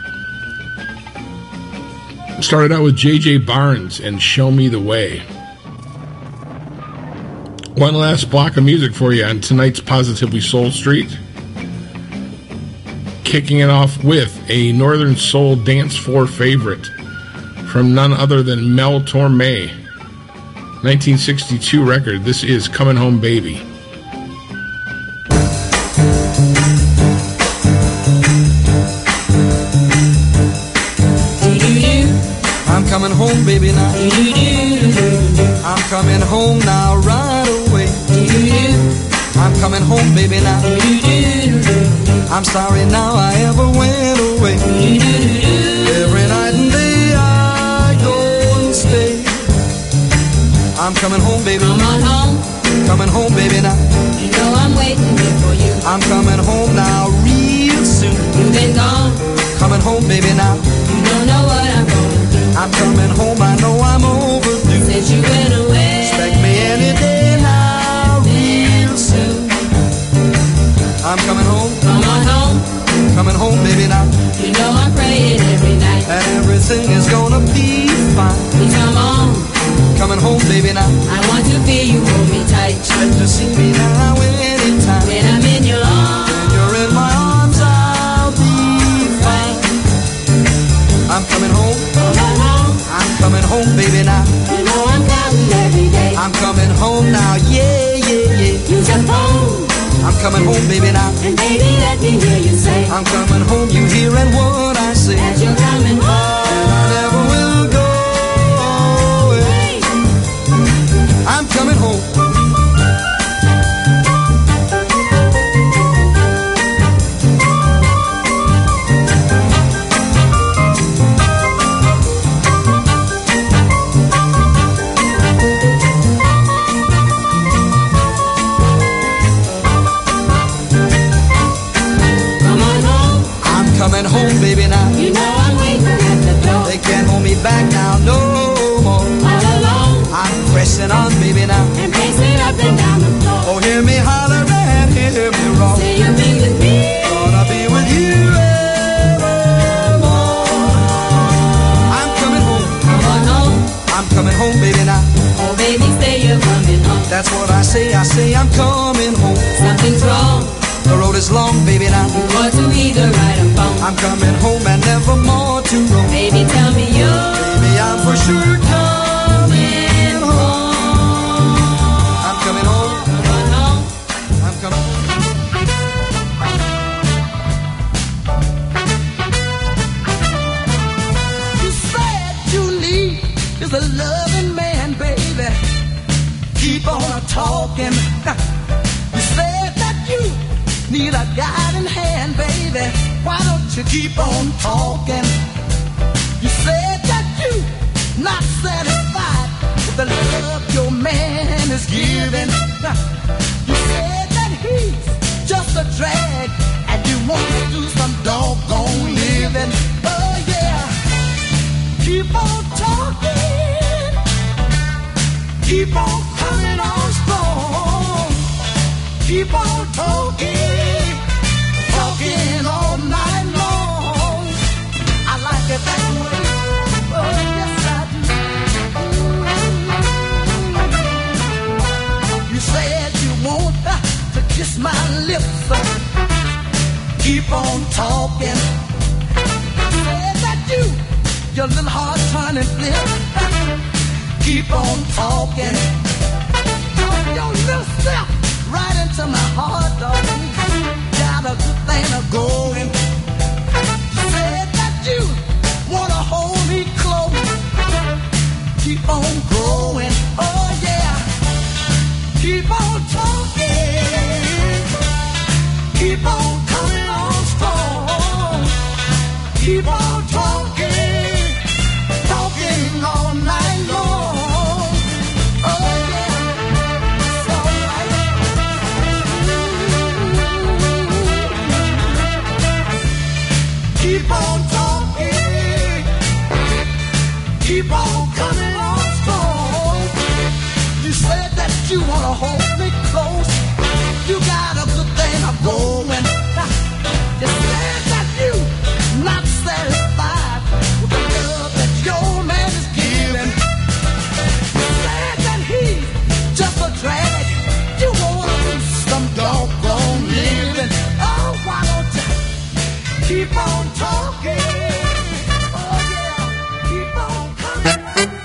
Started out with J J Barnes and Show Me the Way. One last block of music for you on tonight's Positively Soul Street. Kicking it off with a Northern Soul dance floor favorite from none other than Mel Torme. nineteen sixty-two record. This is Coming Home Baby. I'm coming home, baby, now. I'm coming home now, right away. I'm coming home, baby, now. I'm sorry now I ever went away. Every night and day I go and stay. I'm coming home, baby. Come on home. Coming home, baby, now. You know I'm waiting here for you. I'm coming home now real soon. You've been gone. Coming home, baby, now. You don't know what I'm going through. I'm coming home, I know I'm overdue. Since you went away. Expect me any day now, real soon. I'm coming home. Come on home. Coming home, baby, now. You know I'm praying every night. And everything is gonna be fine. Please come on. Coming home, baby, now. I want to feel you hold me tight. Expect to see me now anytime. When I'm in your arms. When you're in my arms, I'll be fine. I'm coming home. Come on home. I'm coming home, baby, now. You know I'm counting every day. I'm coming home now, yeah, yeah, yeah. Use your phone. I'm coming home, baby, now. And baby, let me hear you say. I'm coming home, you hearing what I say. As you're coming home. And I never will go away. I'm coming home. Coming home, baby, now. You know I'm waiting at the door. They can't hold me back now, no more. All alone. I'm pressing on, baby, now. And pacing up and down the floor. Oh, hear me holler and hear me roar. Say you'll be with me. Gonna be with you evermore. I'm coming home. Come on home. I'm coming home, baby, now. Oh, baby, say you're coming home. That's what I say, I say I'm coming home. Something's wrong. The road is long, baby, now. You want to either right or wrong. I'm coming home and never more to roam. Baby, tell me you. Baby, I'm for sure coming home. I'm coming home. Come on home. I'm coming home. You said Julie is a loving man, baby. Keep on talking. You said that you need a guiding hand, baby. Why don't you keep on talking? You said that you not satisfied with the love your man giving. You said that he's just a drag, and you want to do some doggone living. Oh yeah, keep on talking, keep on coming on strong, keep on talking, talking all night long. I like it that way. Oh yes I do. You said you want uh, to kiss my lips, so keep on talking. You said that you, your little heart turning flip. Keep on talking. Talk your little self right into my heart, darling. Got a good thing a going. You said that you wanna hold me close. Keep on growing. Oh yeah. Keep on talking. Keep on coming on strong. Keep on talking. Talking all night long. Oh yeah. It's alright. Keep on talking. Keep on coming on strong. You said that you wanna hold me close. You got a good thing I'm going. You said that you not satisfied with the love that your man is giving. You said that he's just a drag. You wanna do some doggone living. Oh, why don't you keep on talking? Oh yeah, keep on coming.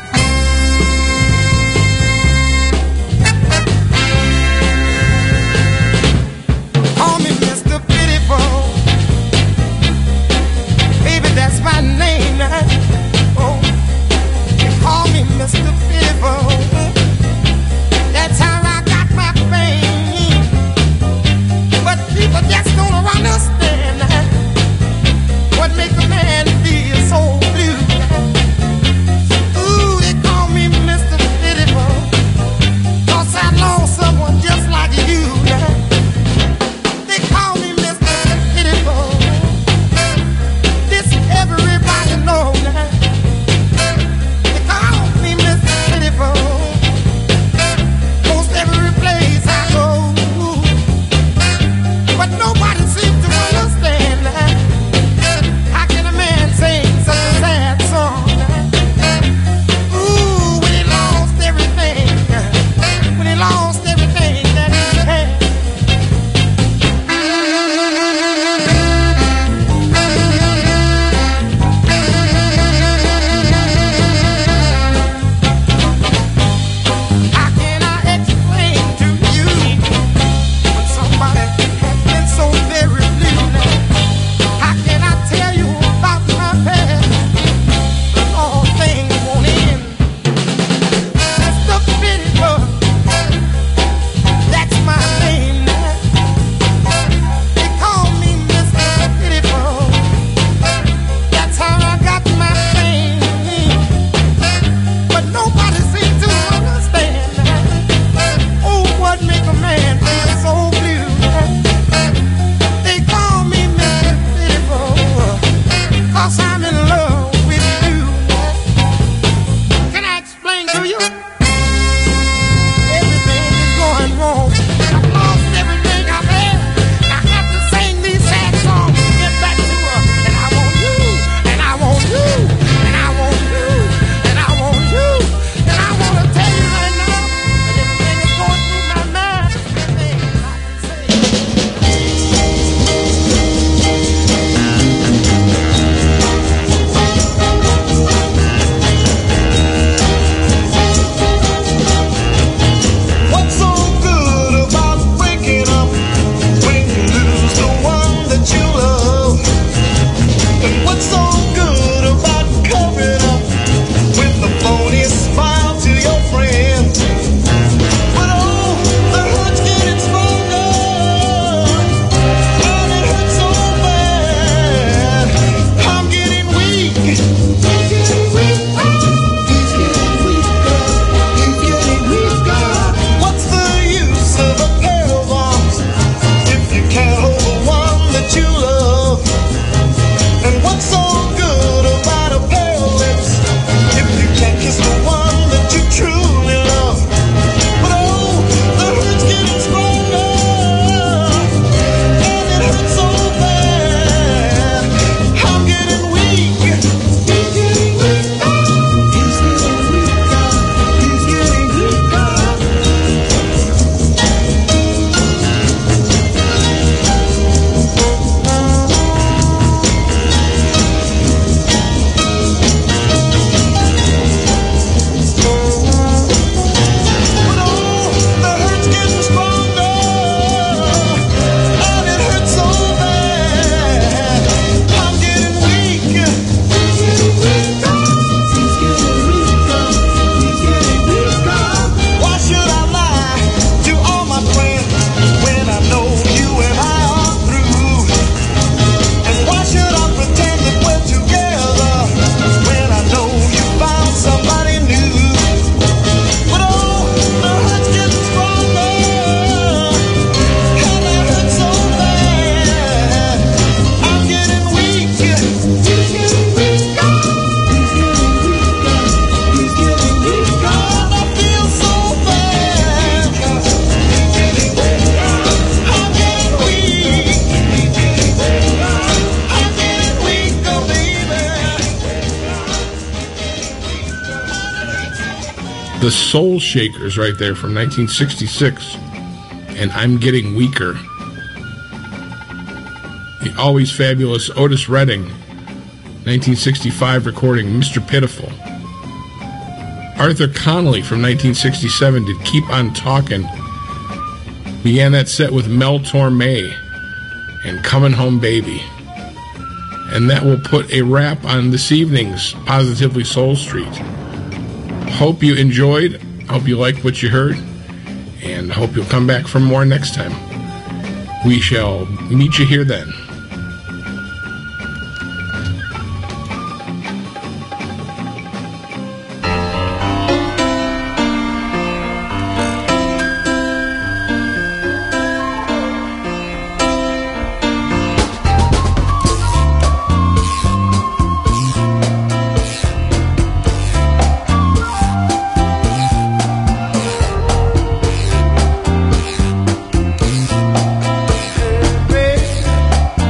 Call me Mister Pitiful. Baby, that's my name now. Oh, you call me Mister Pitiful. That's how I got my fame. But people just don't understand what makes a man And what's so good about a pair of lips if you can't kiss the one that you truly love? But oh, the hurt's getting stronger, and it hurts so bad. I'm getting weak. He's getting weaker. He's getting weaker. He's getting weaker. But oh, the hurt's getting stronger, and it hurts so bad. I'm getting weak. He's getting weaker. He's getting weaker. He's getting weaker. Why should I lie to all my friends when I know you and I are through? And why should I pretend that we're together when I know you found somebody new? But oh, the hurt's getting stronger, and it hurts so bad. I'm getting weak. He's getting weaker. He's getting weaker. He's getting weaker. And I feel so bad. I'm getting weaker. I'm getting weak. I'm getting weaker, baby. The Soul Shakers right there from nineteen sixty-six, and I'm Getting Weaker. The always fabulous Otis Redding, nineteen sixty-five recording Mister Pitiful. Arthur Connolly from nineteen sixty-seven did Keep On Talkin'. Began that set with Mel Torme and Comin' Home Baby. And that will put a wrap on this evening's Positively Soul Street. Hope you enjoyed, hope you liked what you heard, and hope you'll come back for more next time. We shall meet you here then. Baby,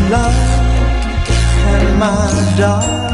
love and my darling.